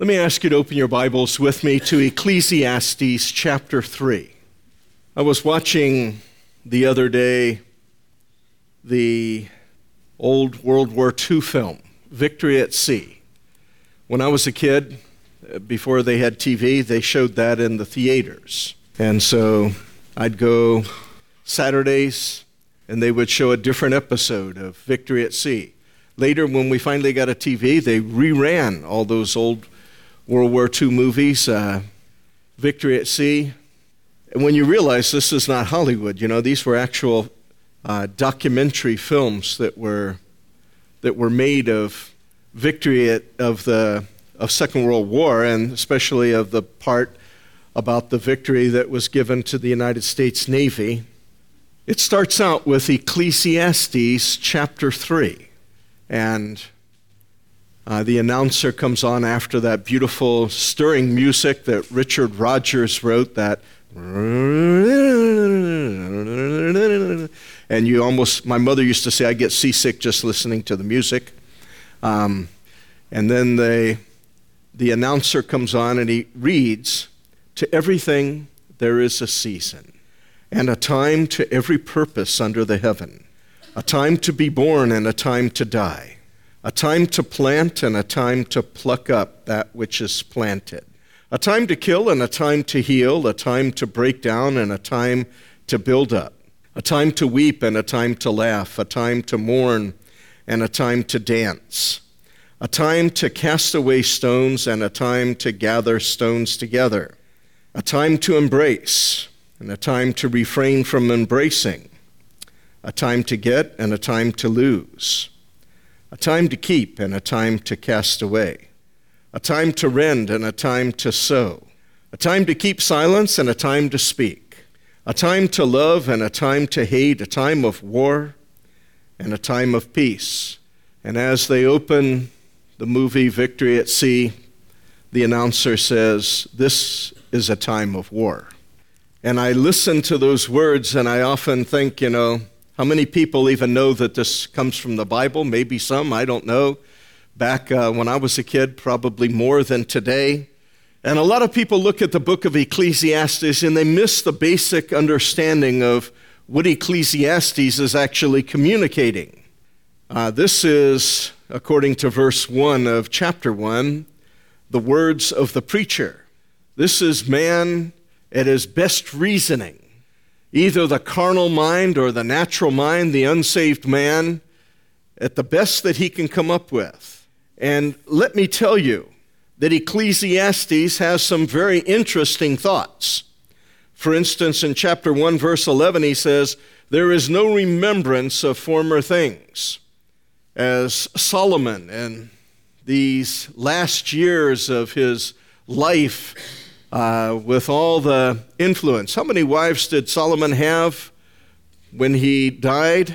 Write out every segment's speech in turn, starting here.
Let me ask you to open your Bibles with me to Ecclesiastes chapter 3. I was watching the other day the old World War II film, Victory at Sea. When I was a kid, before they had TV, they showed that in the theaters. And so I'd go Saturdays, and they would show a different episode of Victory at Sea. Later, when we finally got a TV, they reran all those old World War II movies, Victory at Sea. And when you realize this is not Hollywood, these were actual documentary films that were made of victory of Second World War, and especially of the part about the victory that was given to the United States Navy. It starts out with Ecclesiastes chapter 3, and the announcer comes on after that beautiful, stirring music that Richard Rodgers wrote, that, and my mother used to say, I get seasick just listening to the music. And then the announcer comes on and he reads, "To everything there is a season, and a time to every purpose under the heaven, a time to be born and a time to die, a time to plant and a time to pluck up that which is planted, a time to kill and a time to heal, a time to break down and a time to build up, a time to weep and a time to laugh, a time to mourn and a time to dance, a time to cast away stones and a time to gather stones together, a time to embrace and a time to refrain from embracing, a time to get and a time to lose, a time to keep and a time to cast away, a time to rend and a time to sow, a time to keep silence and a time to speak, a time to love and a time to hate, a time of war and a time of peace." And as they open the movie Victory at Sea, the announcer says, "This is a time of war." And I listen to those words and I often think, how many people even know that this comes from the Bible? Maybe some, I don't know. Back when I was a kid, probably more than today. And a lot of people look at the book of Ecclesiastes and they miss the basic understanding of what Ecclesiastes is actually communicating. This is, according to verse 1 of chapter 1, the words of the preacher. This is man at his best reasoning. Either the carnal mind or the natural mind, the unsaved man, at the best that he can come up with. And let me tell you that Ecclesiastes has some very interesting thoughts. For instance, in chapter 1, verse 11, he says, "There is no remembrance of former things." As Solomon, in these last years of his life, with all the influence. How many wives did Solomon have when he died?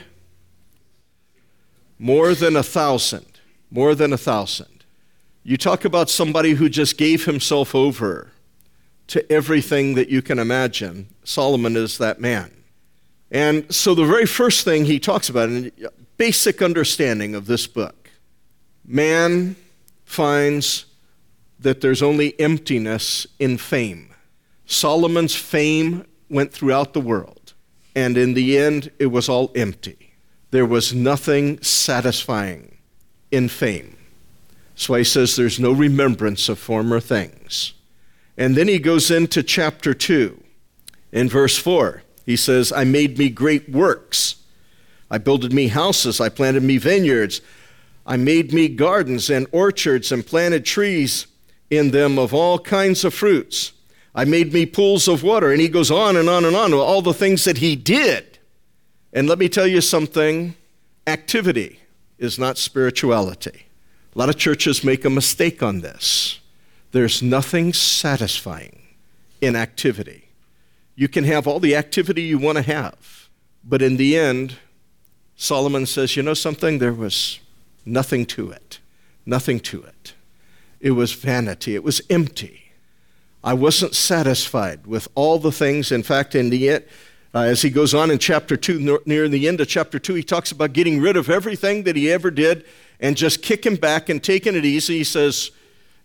More than 1,000. More than 1,000. You talk about somebody who just gave himself over to everything that you can imagine. Solomon is that man. And so the very first thing he talks about, in basic understanding of this book, man finds that there's only emptiness in fame. Solomon's fame went throughout the world, and in the end, it was all empty. There was nothing satisfying in fame. So he says there's no remembrance of former things. And then he goes into chapter 2. In verse 4, he says, "I made me great works. I builded me houses, I planted me vineyards. I made me gardens and orchards and planted trees in them of all kinds of fruits. I made me pools of water." And he goes on and on and on with all the things that he did. And let me tell you something, activity is not spirituality. A lot of churches make a mistake on this. There's nothing satisfying in activity. You can have all the activity you want to have, but in the end, Solomon says, something? There was nothing to it. Nothing to it. It was vanity. It was empty. I wasn't satisfied with all the things. In fact, in the end, as he goes on in chapter 2, near the end of chapter 2, he talks about getting rid of everything that he ever did and just kicking back and taking it easy. He says,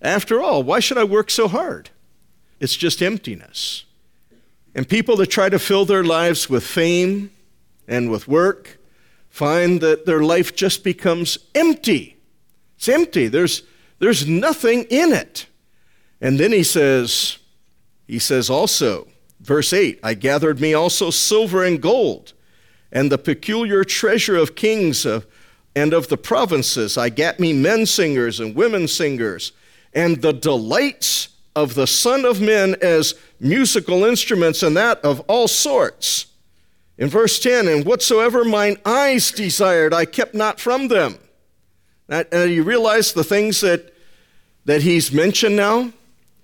After all, why should I work so hard? It's just emptiness. And people that try to fill their lives with fame and with work find that their life just becomes empty. It's empty. There's nothing in it. And then he says also, verse 8, I gathered me also silver and gold, and the peculiar treasure of kings and of the provinces. I gat me men singers and women singers, and the delights of the Son of Men as musical instruments, and that of all sorts. In verse 10, and whatsoever mine eyes desired, I kept not from them. Now, you realize the things that he's mentioned now?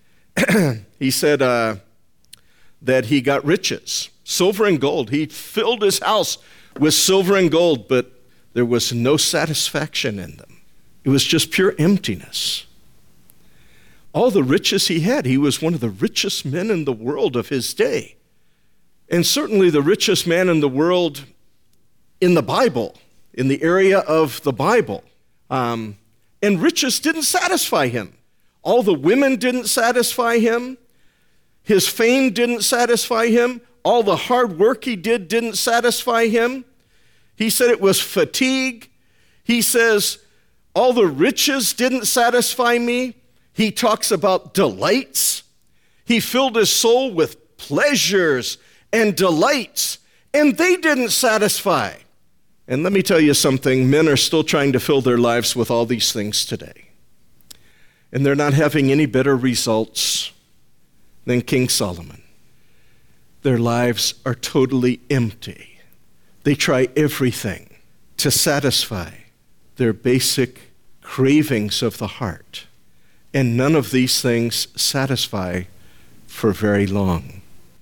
He said that he got riches, silver and gold. He filled his house with silver and gold, but there was no satisfaction in them. It was just pure emptiness. All the riches he had, he was one of the richest men in the world of his day. And certainly the richest man in the world in the Bible, in the area of the Bible. And riches didn't satisfy him. All the women didn't satisfy him. His fame didn't satisfy him. All the hard work he did didn't satisfy him. He said it was fatigue. He says, all the riches didn't satisfy me. He talks about delights. He filled his soul with pleasures and delights, and they didn't satisfy. And let me tell you something, men are still trying to fill their lives with all these things today. And they're not having any better results than King Solomon. Their lives are totally empty. They try everything to satisfy their basic cravings of the heart. And none of these things satisfy for very long.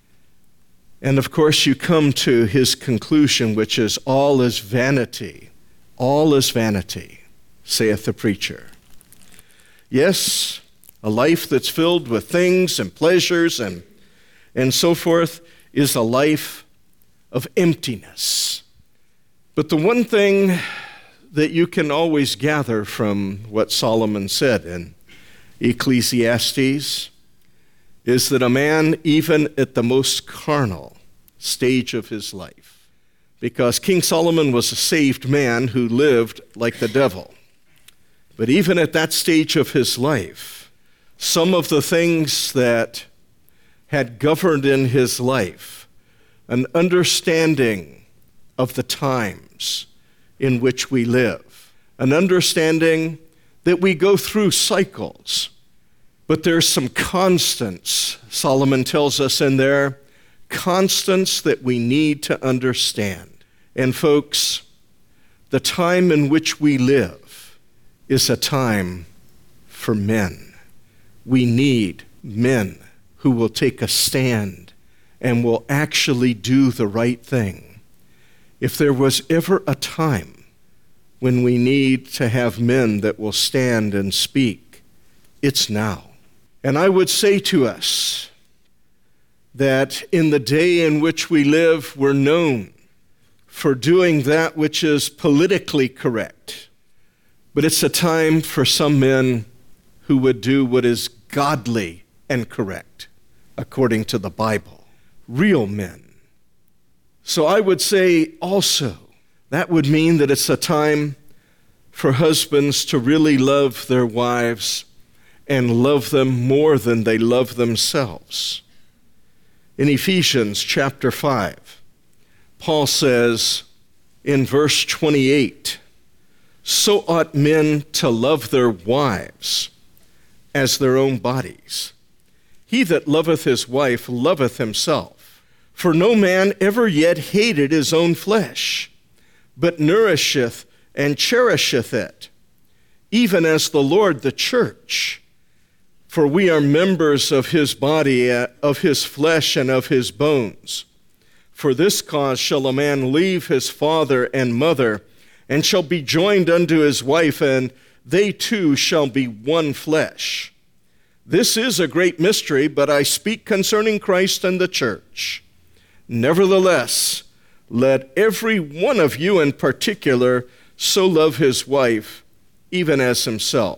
And of course, you come to his conclusion, which is, all is vanity. All is vanity, saith the preacher. Yes, a life that's filled with things and pleasures and so forth is a life of emptiness. But the one thing that you can always gather from what Solomon said in Ecclesiastes is that a man, even at the most carnal stage of his life, because King Solomon was a saved man who lived like the devil, but even at that stage of his life, some of the things that had governed in his life, an understanding of the times in which we live, an understanding that we go through cycles, but there's some constants, Solomon tells us in there, constants that we need to understand. And folks, the time in which we live is a time for men. We need men who will take a stand and will actually do the right thing. If there was ever a time when we need to have men that will stand and speak, it's now. And I would say to us that in the day in which we live, we're known for doing that which is politically correct. But it's a time for some men who would do what is godly and correct, according to the Bible. Real men. So I would say also, that would mean that it's a time for husbands to really love their wives and love them more than they love themselves. In Ephesians chapter 5, Paul says in verse 28, so ought men to love their wives as their own bodies. He that loveth his wife loveth himself. For no man ever yet hated his own flesh, but nourisheth and cherisheth it, even as the Lord the church. For we are members of his body, of his flesh, and of his bones. For this cause shall a man leave his father and mother, and shall be joined unto his wife, and they two shall be one flesh. This is a great mystery, but I speak concerning Christ and the church. Nevertheless, let every one of you in particular so love his wife, even as himself.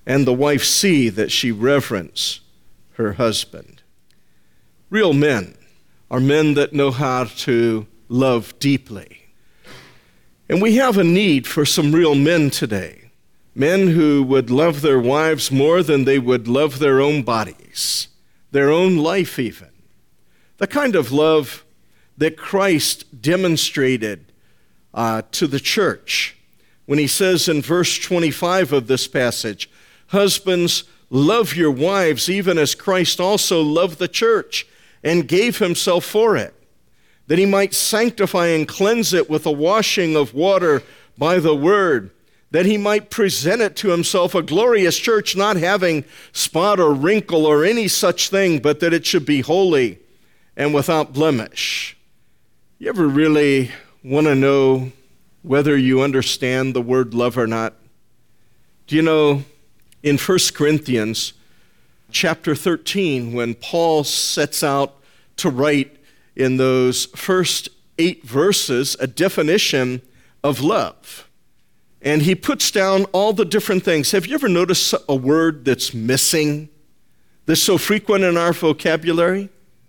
and the wife see that she reverence her husband. Real men are men that know how to love deeply. And we have a need for some real men today. Men who would love their wives more than they would love their own bodies, their own life even. The kind of love that Christ demonstrated to the church when he says in verse 25 of this passage, "Husbands, love your wives even as Christ also loved the church and gave himself for it, that he might sanctify and cleanse it with a washing of water by the word, that he might present it to himself a glorious church, not having spot or wrinkle or any such thing, but that it should be holy and without blemish." You ever really want to know whether you understand the word love or not? Do you know, in 1 Corinthians chapter 13, when Paul sets out to write in those first 8 verses a definition of love, and he puts down all the different things. Have you ever noticed a word that's missing, that's so frequent in our vocabulary?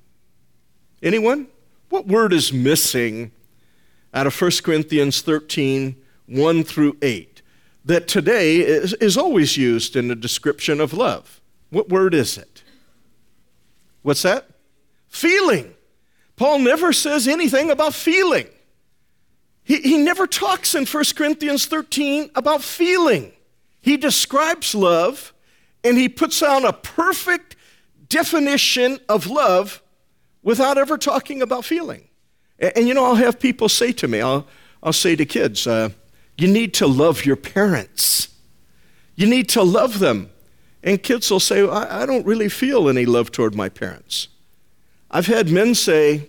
Anyone? What word is missing out of 1 Corinthians 13, 1 through 8, that today is always used in the description of love? What word is it? What's that? Feeling. Paul never says anything about feeling. He never talks in 1 Corinthians 13 about feeling. He describes love, and he puts out a perfect definition of love without ever talking about feeling. And you know, I'll have people say to me, I'll say to kids, you need to love your parents. You need to love them. And kids will say, I don't really feel any love toward my parents. I've had men say,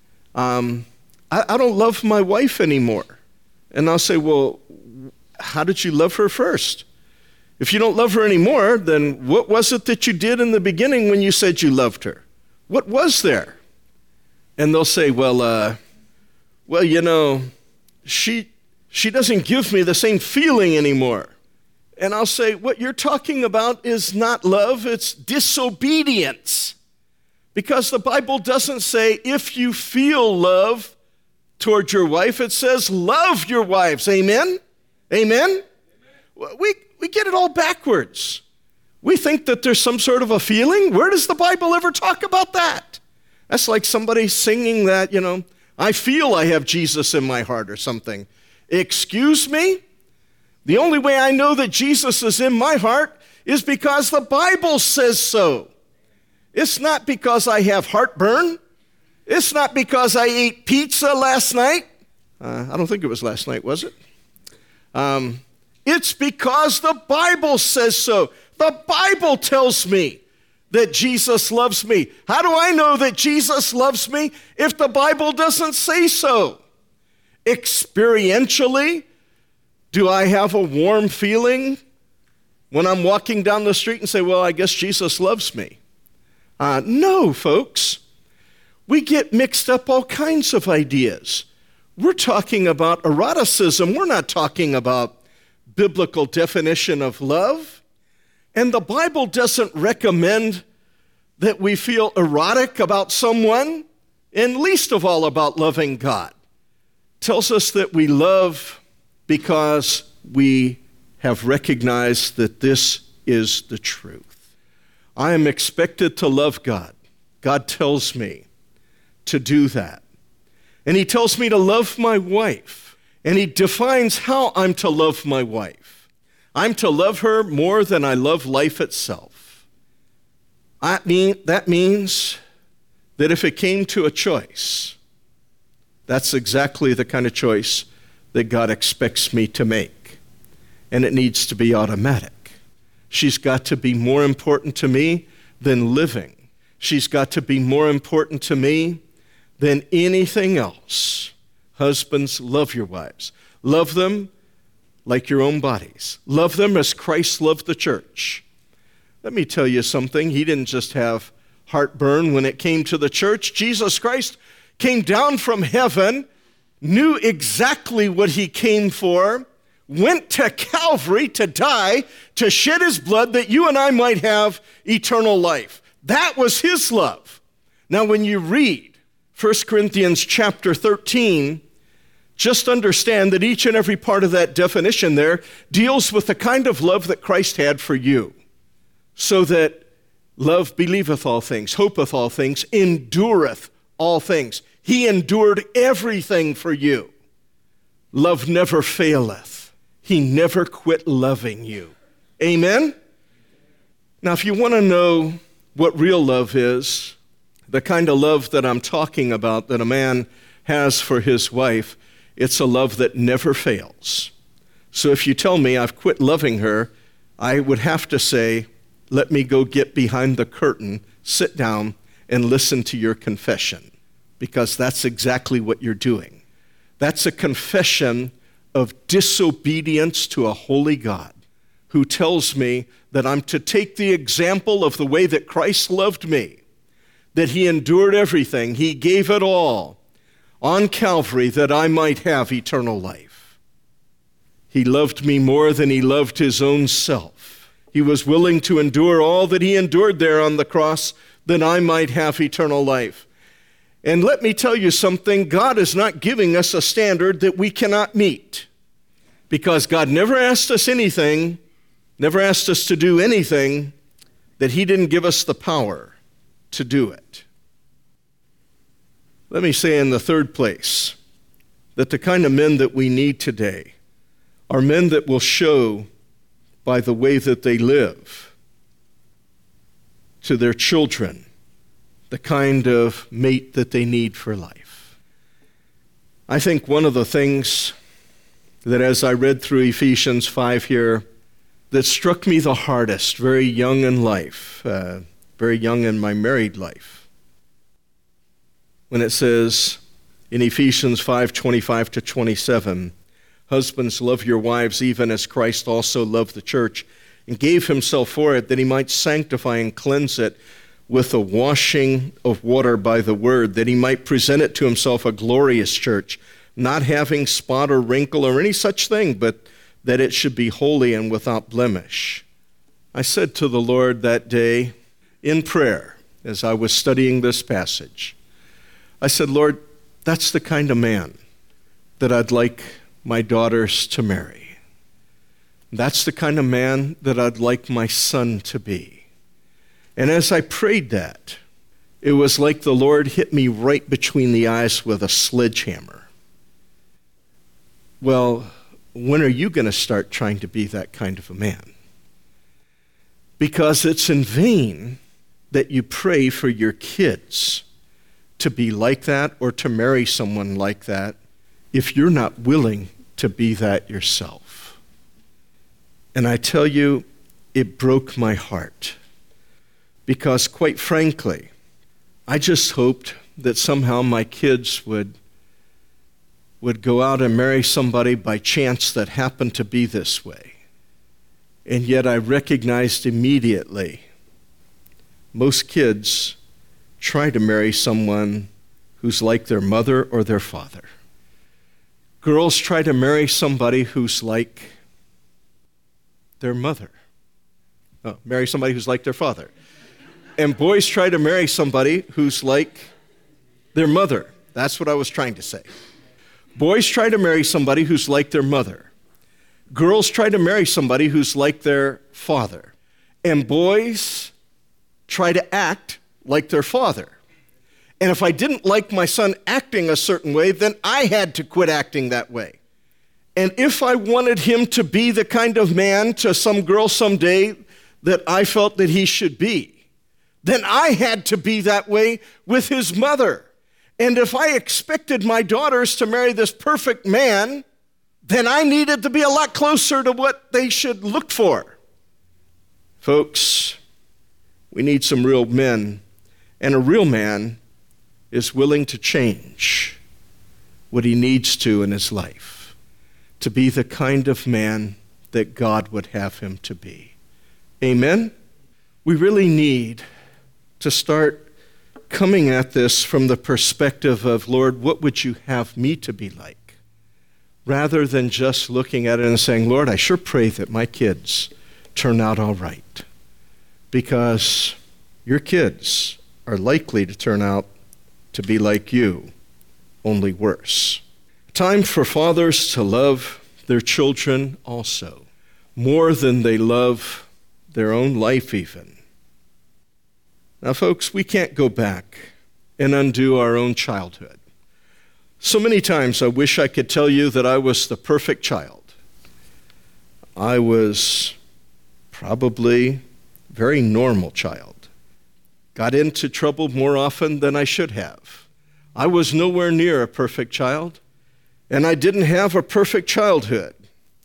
I don't love my wife anymore. And I'll say, well, how did you love her first? If you don't love her anymore, then what was it that you did in the beginning when you said you loved her? What was there? And they'll say, well, you know, she doesn't give me the same feeling anymore. And I'll say, what you're talking about is not love, it's disobedience. Because the Bible doesn't say if you feel love toward your wife, it says love your wives. Amen? Amen? We get it all backwards. We think that there's some sort of a feeling. Where does the Bible ever talk about that? That's like somebody singing that, you know, I feel I have Jesus in my heart or something. Excuse me? The only way I know that Jesus is in my heart is because the Bible says so. It's not because I have heartburn. It's not because I ate pizza last night. I don't think it was last night, was it? It's because the Bible says so. The Bible tells me that Jesus loves me. How do I know that Jesus loves me if the Bible doesn't say so? Experientially, do I have a warm feeling when I'm walking down the street and say, well, I guess Jesus loves me? No, folks. We get mixed up all kinds of ideas. We're talking about eroticism. We're not talking about biblical definition of love. And the Bible doesn't recommend that we feel erotic about someone, and least of all about loving God. It tells us that we love because we have recognized that this is the truth. I am expected to love God. God tells me to do that. And he tells me to love my wife. And he defines how I'm to love my wife. I'm to love her more than I love life itself. That means that if it came to a choice, that's exactly the kind of choice that God expects me to make. And it needs to be automatic. She's got to be more important to me than living. She's got to be more important to me than anything else. Husbands, love your wives. Love them like your own bodies. Love them as Christ loved the church. Let me tell you something. He didn't just have heartburn when it came to the church. Jesus Christ came down from heaven, knew exactly what he came for, went to Calvary to die, to shed his blood that you and I might have eternal life. That was his love. Now, when you read 1 Corinthians chapter 13, just understand that each and every part of that definition there deals with the kind of love that Christ had for you. So that love believeth all things, hopeth all things, endureth all things. He endured everything for you. Love never faileth. He never quit loving you. Amen? Now, if you want to know what real love is, the kind of love that I'm talking about that a man has for his wife, it's a love that never fails. So if you tell me I've quit loving her, I would have to say, let me go get behind the curtain, sit down, and listen to your confession, because that's exactly what you're doing. That's a confession of disobedience to a holy God who tells me that I'm to take the example of the way that Christ loved me, that he endured everything, he gave it all on Calvary that I might have eternal life. He loved me more than he loved his own self. He was willing to endure all that he endured there on the cross that I might have eternal life. And let me tell you something, God is not giving us a standard that we cannot meet, because God never asked us anything, never asked us to do anything that he didn't give us the power to do it. Let me say in the third place that the kind of men that we need today are men that will show by the way that they live to their children the kind of mate that they need for life. I think one of the things that as I read through Ephesians 5 here that struck me the hardest, very young in life, very young in my married life, when it says in Ephesians 5:25 to 27, husbands, love your wives even as Christ also loved the church and gave himself for it, that he might sanctify and cleanse it with the washing of water by the word, that he might present it to himself a glorious church, not having spot or wrinkle or any such thing, but that it should be holy and without blemish. I said to the Lord that day in prayer, as I was studying this passage, I said, Lord, that's the kind of man that I'd like my daughters to marry. That's the kind of man that I'd like my son to be. And as I prayed that, it was like the Lord hit me right between the eyes with a sledgehammer. Well, when are you going to start trying to be that kind of a man? Because it's in vain that you pray for your kids to be like that or to marry someone like that if you're not willing to be that yourself. And I tell you, it broke my heart, because quite frankly, I just hoped that somehow my kids would go out and marry somebody by chance that happened to be this way. And yet I recognized immediately most kids try to marry someone who's like their mother or their father. Girls try to marry somebody who's like their mother. Oh, marry somebody who's like their father. And boys try to marry somebody who's like their mother. That's what I was trying to say. Boys try to marry somebody who's like their mother. Girls try to marry somebody who's like their father. And boys try to act like their father. And if I didn't like my son acting a certain way, then I had to quit acting that way. And if I wanted him to be the kind of man to some girl someday that I felt that he should be, then I had to be that way with his mother. And if I expected my daughters to marry this perfect man, then I needed to be a lot closer to what they should look for. Folks, we need some real men, and a real man is willing to change what he needs to in his life to be the kind of man that God would have him to be. Amen? We really need to start coming at this from the perspective of, Lord, what would you have me to be like? rather than just looking at it and saying, Lord, I sure pray that my kids turn out all right. Because your kids are likely to turn out to be like you, only worse. Time for fathers to love their children also, more than they love their own life even. Now, folks, we can't go back and undo our own childhood. So many times I wish I could tell you that I was the perfect child. I was probably a very normal child. Got into trouble more often than I should have. I was nowhere near a perfect child, and I didn't have a perfect childhood.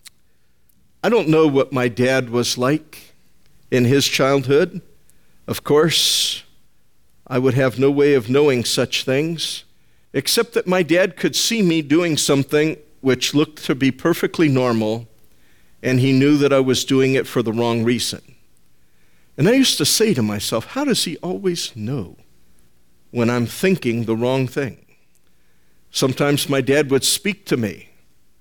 I don't know what my dad was like in his childhood. Of course, I would have no way of knowing such things, except that my dad could see me doing something which looked to be perfectly normal, and he knew that I was doing it for the wrong reason. And I used to say to myself, how does he always know when I'm thinking the wrong thing? Sometimes my dad would speak to me,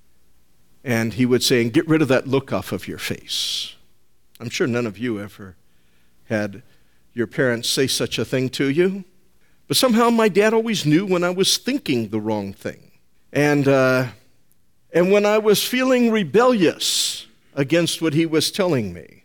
and he would say, get rid of that look off of your face. I'm sure none of you ever had your parents say such a thing to you. But somehow my dad always knew when I was thinking the wrong thing. And when I was feeling rebellious against what he was telling me.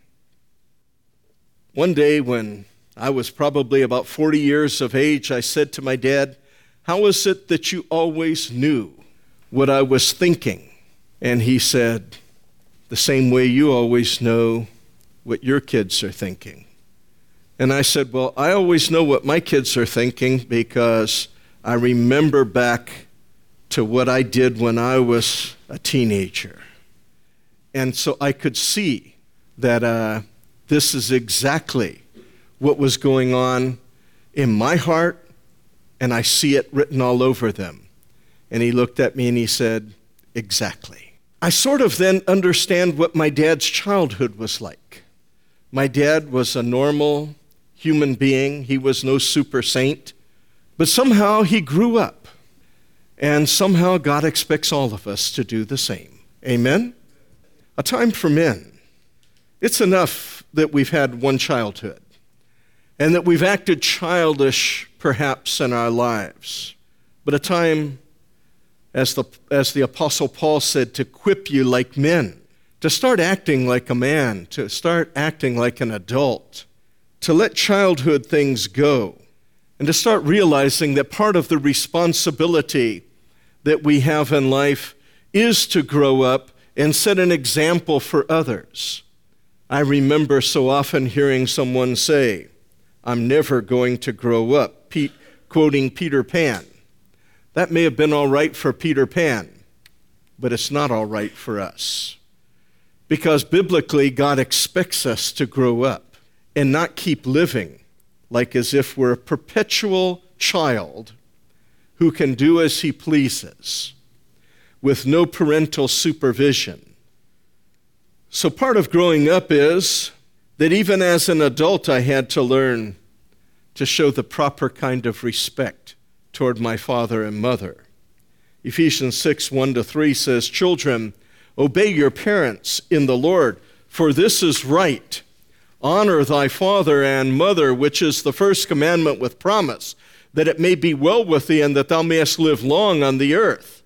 One day when I was probably about 40 years of age, I said to my dad, how is it that you always knew what I was thinking? And he said, the same way you always know what your kids are thinking. And I said, well, I always know what my kids are thinking because I remember back to what I did when I was a teenager. And so I could see that this is exactly what was going on in my heart, and I see it written all over them. And he looked at me and he said, exactly. I sort of then understand what my dad's childhood was like. My dad was a normal human being. He was no super saint. But somehow he grew up. And somehow God expects all of us to do the same. Amen? A time for men. It's enough that we've had one childhood and that we've acted childish perhaps in our lives. But a time, as the Apostle Paul said, to equip you like men, to start acting like a man, to start acting like an adult, to let childhood things go, and to start realizing that part of the responsibility that we have in life is to grow up and set an example for others. I remember so often hearing someone say, I'm never going to grow up, quoting Peter Pan. That may have been all right for Peter Pan, but it's not all right for us. Because biblically, God expects us to grow up and not keep living like as if we're a perpetual child who can do as he pleases with no parental supervision. So part of growing up is that even as an adult, I had to learn to show the proper kind of respect toward my father and mother. Ephesians 6, 1-3 says, children, obey your parents in the Lord, for this is right. Honor thy father and mother, which is the first commandment with promise, that it may be well with thee and that thou mayest live long on the earth.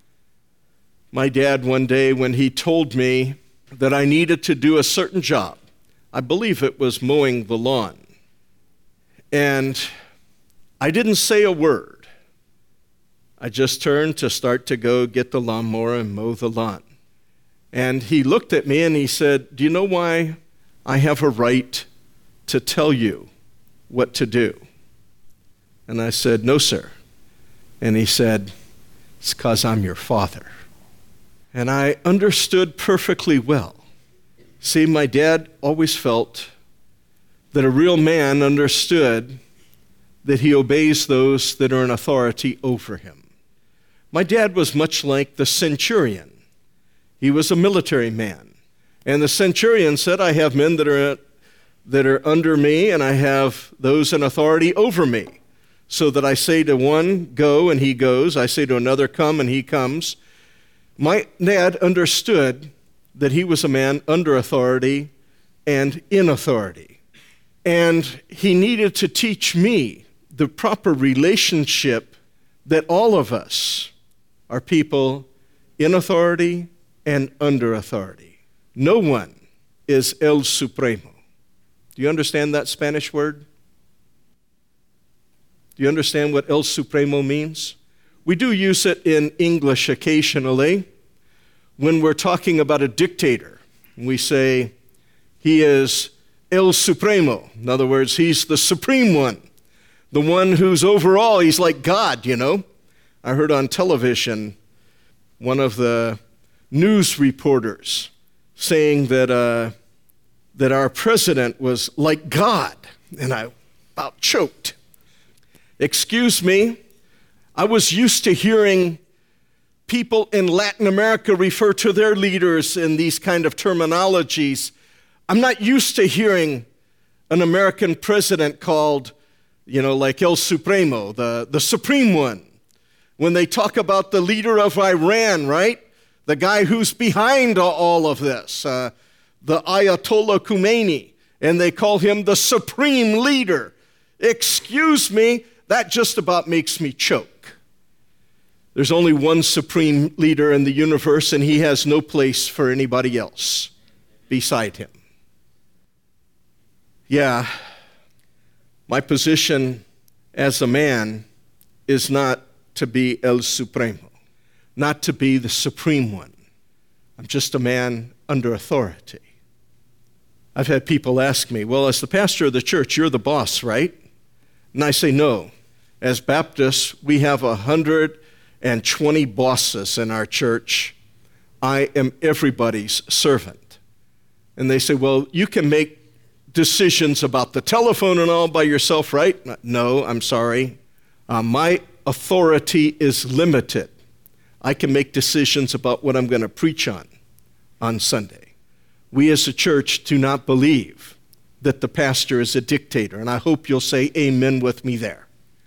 My dad one day, when he told me that I needed to do a certain job, I believe it was mowing the lawn, and I didn't say a word. I just turned to start to go get the lawnmower and mow the lawn. And he looked at me and he said, do you know why I have a right to tell you what to do? And I said, no, sir. And he said, it's because I'm your father. And I understood perfectly well. See, my dad always felt that a real man understood that he obeys those that are in authority over him. My dad was much like the centurion. He was a military man. And the centurion said, I have men that are under me, and I have those in authority over me. So that I say to one, go, and he goes. I say to another, come, and he comes. My dad understood that he was a man under authority and in authority. And he needed to teach me the proper relationship that all of us are people in authority and under authority. No one is El Supremo. Do you understand that Spanish word? Do you understand what El Supremo means? We do use it in English occasionally when we're talking about a dictator. We say, he is El Supremo. In other words, he's the supreme one, the one who's over all. He's like God, you know. I heard on television one of the news reporters saying that our president was like God, and I about choked. Excuse me, I was used to hearing people in Latin America refer to their leaders in these kind of terminologies. I'm not used to hearing an American president called, like El Supremo, the supreme one. When they talk about the leader of Iran, right? The guy who's behind all of this, the Ayatollah Khomeini, and they call him the supreme leader. Excuse me, that just about makes me choke. There's only one supreme leader in the universe, and he has no place for anybody else beside him. Yeah, my position as a man is not to be El Supremo, not to be the supreme one. I'm just a man under authority. I've had people ask me, well, as the pastor of the church, you're the boss, right? And I say, no. As Baptists, we have 120 bosses in our church. I am everybody's servant. And they say, well, you can make decisions about the telephone and all by yourself, right? No, I'm sorry. My authority is limited. I can make decisions about what I'm going to preach on Sunday. We as a church do not believe that the pastor is a dictator, and I hope you'll say amen with me there.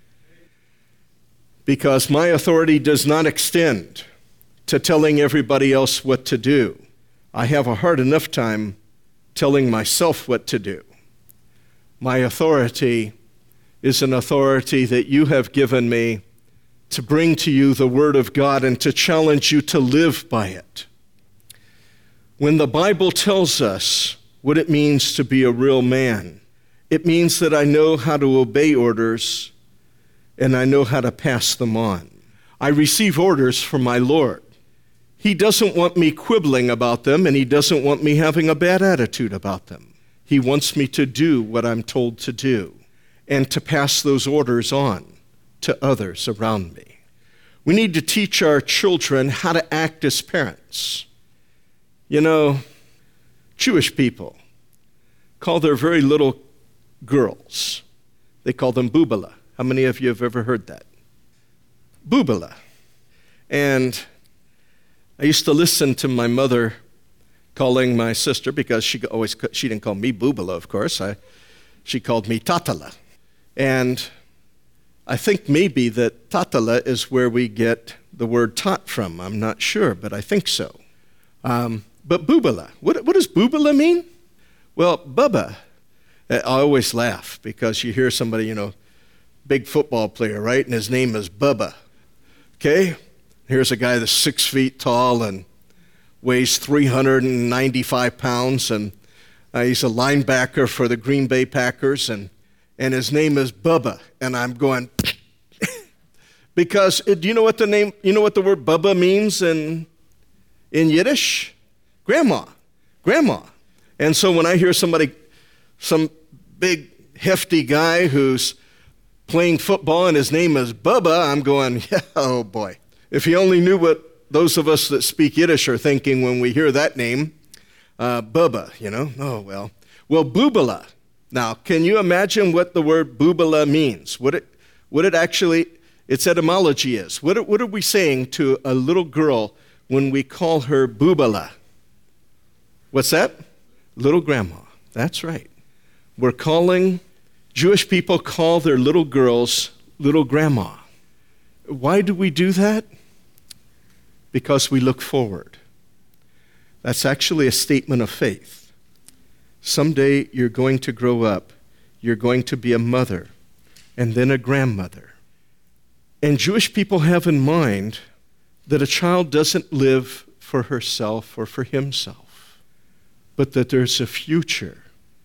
Because my authority does not extend to telling everybody else what to do. I have a hard enough time telling myself what to do. My authority is an authority that you have given me to bring to you the Word of God and to challenge you to live by it. When the Bible tells us what it means to be a real man, it means that I know how to obey orders and I know how to pass them on. I receive orders from my Lord. He doesn't want me quibbling about them, and He doesn't want me having a bad attitude about them. He wants me to do what I'm told to do and to pass those orders on to others around me. We need to teach our children how to act as parents. Jewish people call their very little girls, they call them bubala. How many of you have ever heard that? Bubala. And I used to listen to my mother calling my sister, because she didn't call me bubala, of course. She called me tatala. And I think maybe that tatala is where we get the word tot from. I'm not sure, but I think so. But bubala, what does bubala mean? Well, Bubba, I always laugh because you hear somebody, big football player, right? And his name is Bubba. Okay? Here's a guy that's 6 feet tall and weighs 395 pounds, and he's a linebacker for the Green Bay Packers, and his name is Bubba. And I'm going, because do you know what the word Bubba means in Yiddish? Grandma. And so when I hear some big hefty guy who's playing football and his name is Bubba, I'm going, yeah, oh boy. If he only knew what those of us that speak Yiddish are thinking when we hear that name, Bubba, oh well. Well, bubala. Now, can you imagine what the word bubala means? What it actually, its etymology is. What are we saying to a little girl when we call her bubala? What's that? Little grandma. That's right. Jewish people call their little girls little grandma. Why do we do that? because we look forward. That's actually a statement of faith. Someday you're going to grow up. You're going to be a mother and then a grandmother. And Jewish people have in mind that a child doesn't live for herself or for himself, but that there's a future.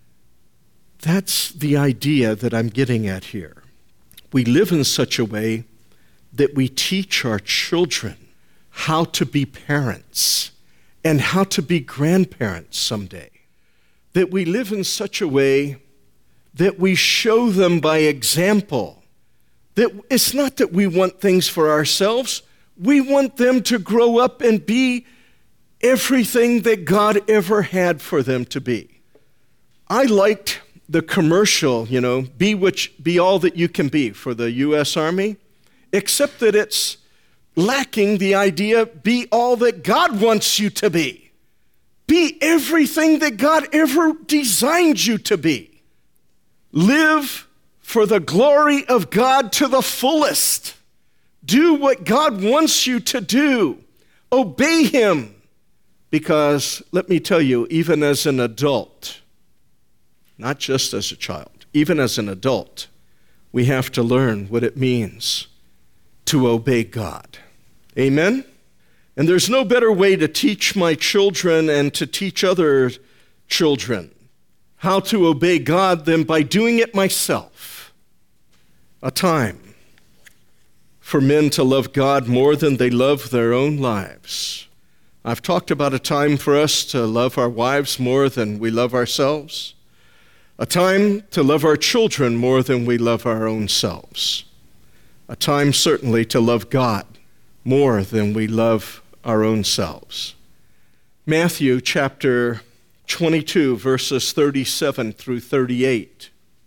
That's the idea that I'm getting at here. We live in such a way that we teach our children how to be parents and how to be grandparents someday. That we live in such a way that we show them by example. That it's not that we want things for ourselves. We want them to grow up and be everything that God ever had for them to be. I liked the commercial, be all that you can be for the U.S. Army, except that it's lacking the idea, be all that God wants you to be. Be everything that God ever designed you to be. Live for the glory of God to the fullest. Do what God wants you to do. Obey Him. Because, let me tell you, even as an adult, not just as a child, even as an adult, we have to learn what it means to obey God. Amen? And there's no better way to teach my children and to teach other children how to obey God than by doing it myself. A time for men to love God more than they love their own lives. I've talked about a time for us to love our wives more than we love ourselves. A time to love our children more than we love our own selves. A time certainly to love God more than we love our own selves. Matthew chapter 22, verses 37 through 38.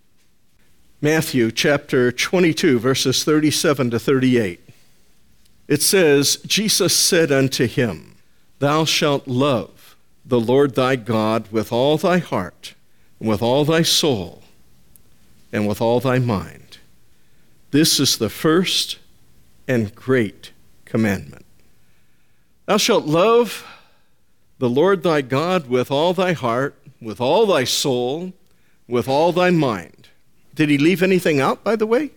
Matthew chapter 22, verses 37 to 38. It says, Jesus said unto him, Thou shalt love the Lord thy God with all thy heart, and with all thy soul, and with all thy mind. This is the first and great commandment. Thou shalt love the Lord thy God with all thy heart, with all thy soul, with all thy mind. Did he leave anything out, by the way?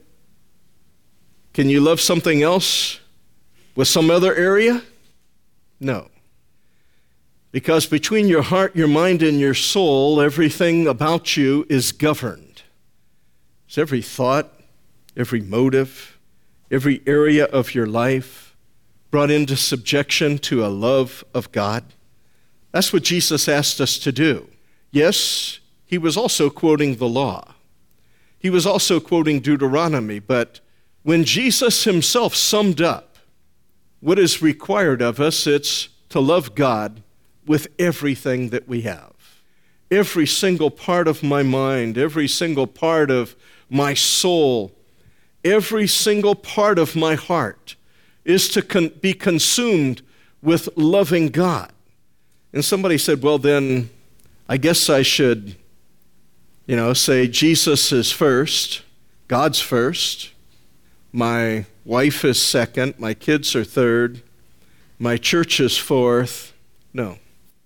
Can you love something else with some other area? No. Because between your heart, your mind, and your soul, everything about you is governed. It's every thought, every motive, every area of your life brought into subjection to a love of God. That's what Jesus asked us to do. Yes, he was also quoting the law. He was also quoting Deuteronomy, but when Jesus himself summed up what is required of us, it's to love God with everything that we have. Every single part of my mind, every single part of my soul, every single part of my heart is to be consumed with loving God. And somebody said, well, then I guess I should, say Jesus is first, God's first, my wife is second, my kids are third, my church is fourth. No.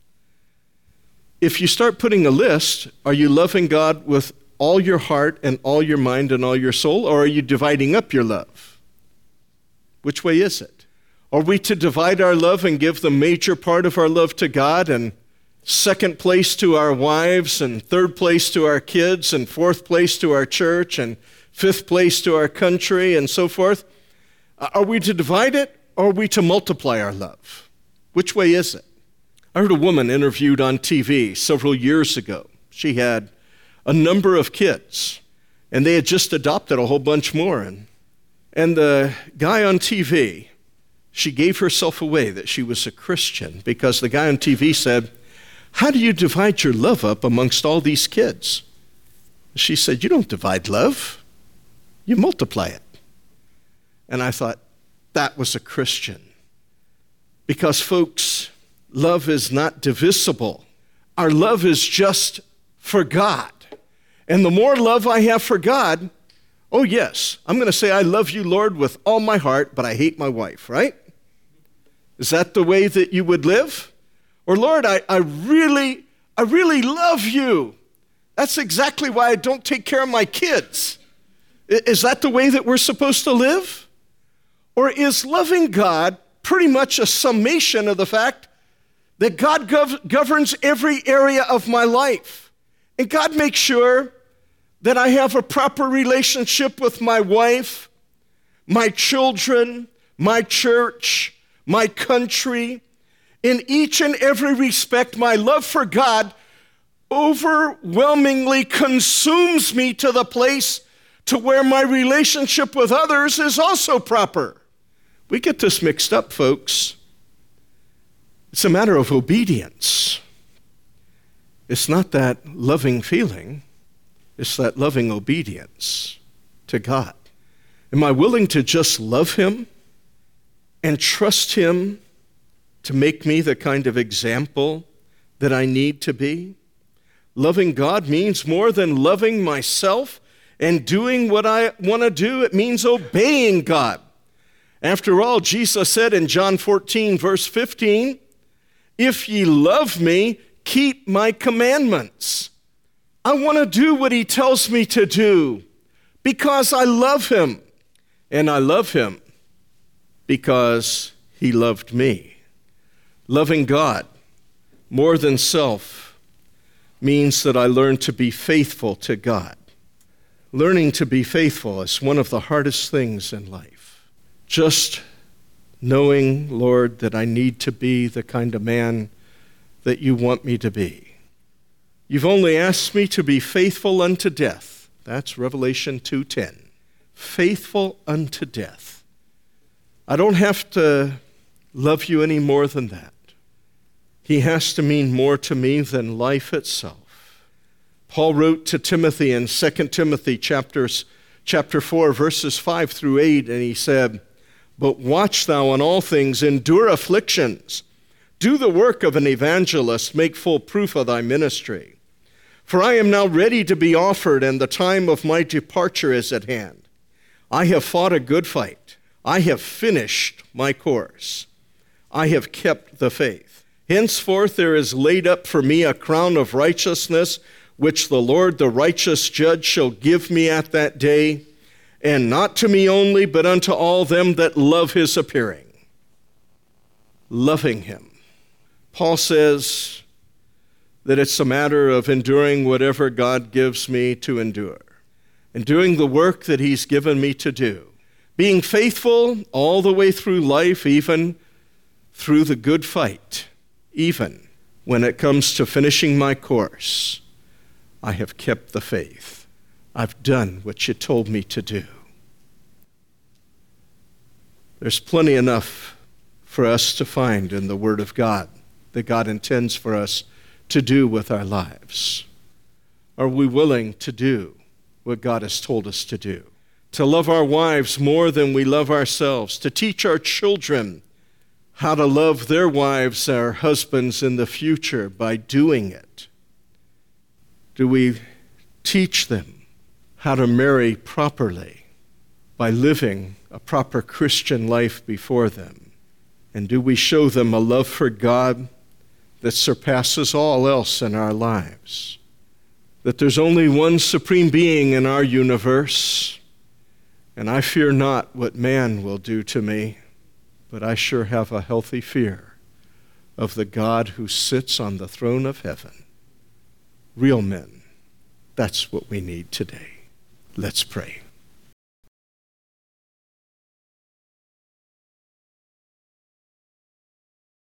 If you start putting a list, are you loving God with all your heart and all your mind and all your soul, or are you dividing up your love? Which way is it? Are we to divide our love and give the major part of our love to God and second place to our wives and third place to our kids and fourth place to our church and fifth place to our country and so forth? Are we to divide it, or are we to multiply our love? Which way is it? I heard a woman interviewed on TV several years ago. She had a number of kids, and they had just adopted a whole bunch more. And the guy on TV, she gave herself away that she was a Christian because the guy on TV said, how do you divide your love up amongst all these kids? She said, you don't divide love, you multiply it. And I thought, that was a Christian. Because folks, love is not divisible. Our love is just for God. And the more love I have for God, oh yes, I'm going to say I love you, Lord, with all my heart, but I hate my wife, right? Is that the way that you would live? Or Lord, I really love you. That's exactly why I don't take care of my kids. Is that the way that we're supposed to live? Or is loving God pretty much a summation of the fact that God governs every area of my life? And God makes sure that I have a proper relationship with my wife, my children, my church, my country. In each and every respect, my love for God overwhelmingly consumes me to the place to where my relationship with others is also proper. We get this mixed up, folks. It's a matter of obedience. It's not that loving feeling. It's that loving obedience to God. Am I willing to just love him and trust him to make me the kind of example that I need to be? Loving God means more than loving myself and doing what I want to do. It means obeying God. After all, Jesus said in John 14, verse 15, "If ye love me, keep my commandments." I want to do what he tells me to do because I love him. And I love him because he loved me. Loving God more than self means that I learn to be faithful to God. Learning to be faithful is one of the hardest things in life. Just knowing, Lord, that I need to be the kind of man that you want me to be. You've only asked me to be faithful unto death. That's Revelation 2:10. Faithful unto death. I don't have to love you any more than that. He has to mean more to me than life itself. Paul wrote to Timothy in 2 Timothy chapter 4, verses 5 through 8, and he said, "But watch thou in all things, endure afflictions, do the work of an evangelist, make full proof of thy ministry. For I am now ready to be offered, and the time of my departure is at hand. I have fought a good fight. I have finished my course. I have kept the faith. Henceforth there is laid up for me a crown of righteousness, which the Lord, the righteous judge, shall give me at that day, and not to me only, but unto all them that love his appearing." Loving him. Paul says that it's a matter of enduring whatever God gives me to endure, and doing the work that he's given me to do, being faithful all the way through life, even through the good fight, even when it comes to finishing my course. I have kept the faith. I've done what you told me to do. There's plenty enough for us to find in the Word of God that God intends for us to do with our lives. Are we willing to do what God has told us to do? To love our wives more than we love ourselves, to teach our children how to love their wives, our husbands in the future by doing it? Do we teach them how to marry properly by living a proper Christian life before them? And do we show them a love for God that surpasses all else in our lives? That there's only one supreme being in our universe, and I fear not what man will do to me, but I sure have a healthy fear of the God who sits on the throne of heaven. Real men, that's what we need today. Let's pray.